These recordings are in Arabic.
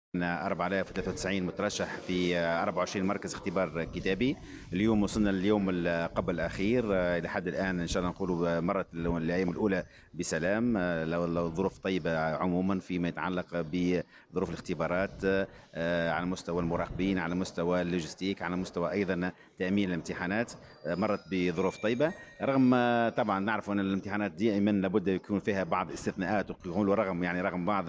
4093 مترشح في 24 مركز اختبار كتابي. اليوم وصلنا لليوم قبل الأخير. إلى حد الآن إن شاء الله نقولوا مرت الأيام الأولى بسلام، لو ظروف طيبة عموما فيما يتعلق بظروف الاختبارات، على مستوى المراقبين، على مستوى اللوجستيك، على مستوى أيضا تأمين الامتحانات. مرت بظروف طيبة، رغم طبعا نعرف أن الامتحانات دائما لابد يكون فيها بعض الاستثناءات، ويقولوا رغم بعض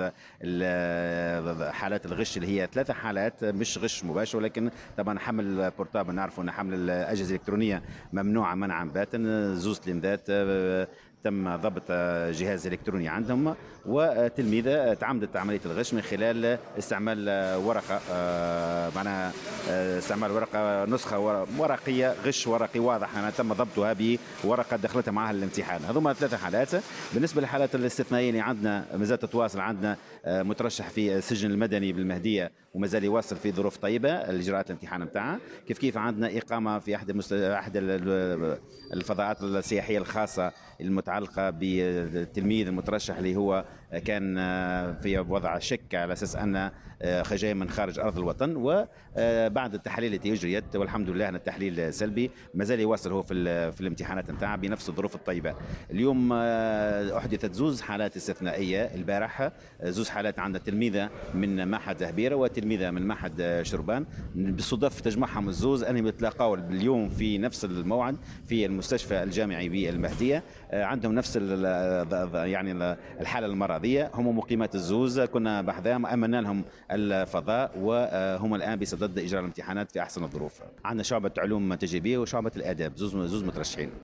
حالات الغش اللي هي 3 حالات مش غش مباشر، ولكن طبعا حمل بورتابل نعرف ان حمل الاجهزه الالكترونيه ممنوعه منعا باتا. زوز تلمذات تم ضبط جهاز الكتروني عندهم، وتلميذه تعمدت عمليه الغش من خلال استعمال ورقه، معناها استعمال ورقه نسخه ورقيه غش ورقي واضح، أنا تم ضبطها بورقه دخلتها معها الامتحان. هذوما 3 حالات. بالنسبه للحالات الاستثنائيه اللي عندنا مازال تتواصل، عندنا مترشح في السجن المدني بالمهديه ومازال يواصل في ظروف طيبه الاجراءات الامتحان نتاعها. كيف عندنا اقامه في احد الفضاءات السياحيه الخاصه المتعلقه بالتلميذ المترشح اللي هو كان في وضع شك على اساس ان جاي من خارج ارض الوطن، وبعد التحاليل التي اجريت والحمد لله ان التحليل سلبي، مازال يواصل هو في الامتحانات نتاعه بنفس الظروف الطيبه. اليوم احدثت زوز حالات استثنائيه البارحه، زوز حالات عندنا تلميذه من معهد هبيره وتلميذه من معهد شربان. بالصدف تجمعهم الزوز انهم يتلاقوا اليوم في نفس الموعد في المستشفى الجامعي بالمهديه، عندهم نفس يعني الحاله المرضيه، هم مقيمات الزوز، كنا بحذاهم امنا لهم الفضاء، وهم الان بصدد اجراء الامتحانات في احسن الظروف. عندنا شعبه علوم تجريبيه وشعبه الاداب، زوز مترشحين.